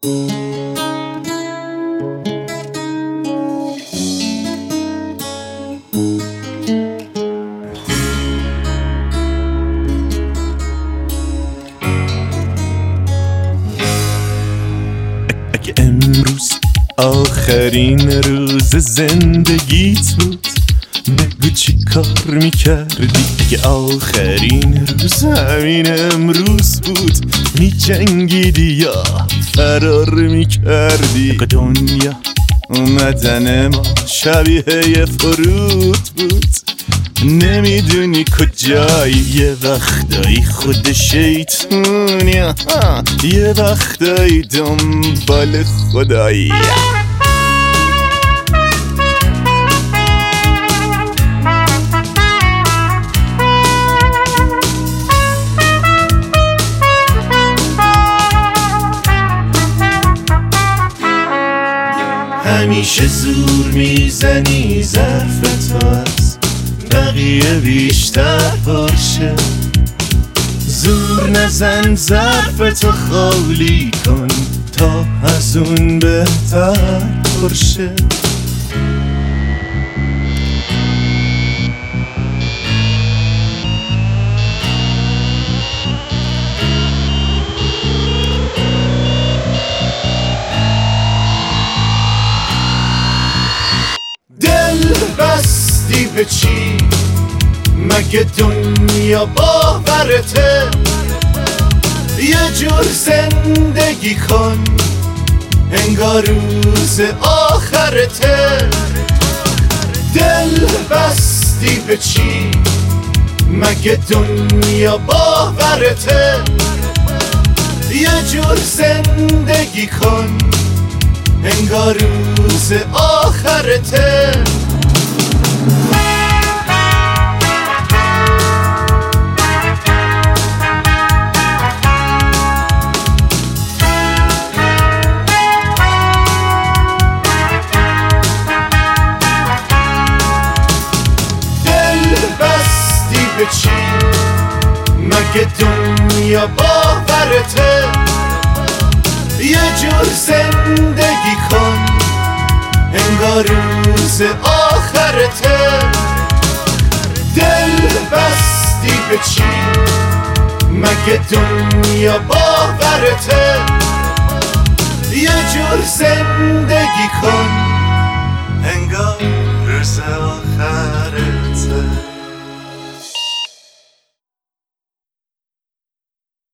اگه امروز آخرین روز زندگیت بود بگو چی کار میکردی؟ اگه آخرین روز همین امروز بود میجنگیدی یا فرار میکردی؟ اگه دنیا اومدن ما شبیه یه فرود بود نمیدونی کجایی، یه وقتایی خود شیطونی، یه وقتایی دنبال خدایی. همیشه زور میزنی ظرف تو از بقیه بیشتر پرشه، زور نزن ظرف تو خالی کن تا از اون بهتر پرشه. بستی به چی؟ مگه دنیا باورته؟ یه جور زندگی کن انگار روز آخرته. دل بستی به چی؟ مگه دنیا باورته؟ یه جور زندگی کن انگار روز آخرته. به چی؟ مگه دنیا باورته؟ یه جور زندگی کن انگار روز آخرته. دل بستی به چی؟ مگه دنیا باورته؟ یه جور زندگی کن انگار روز آخرته.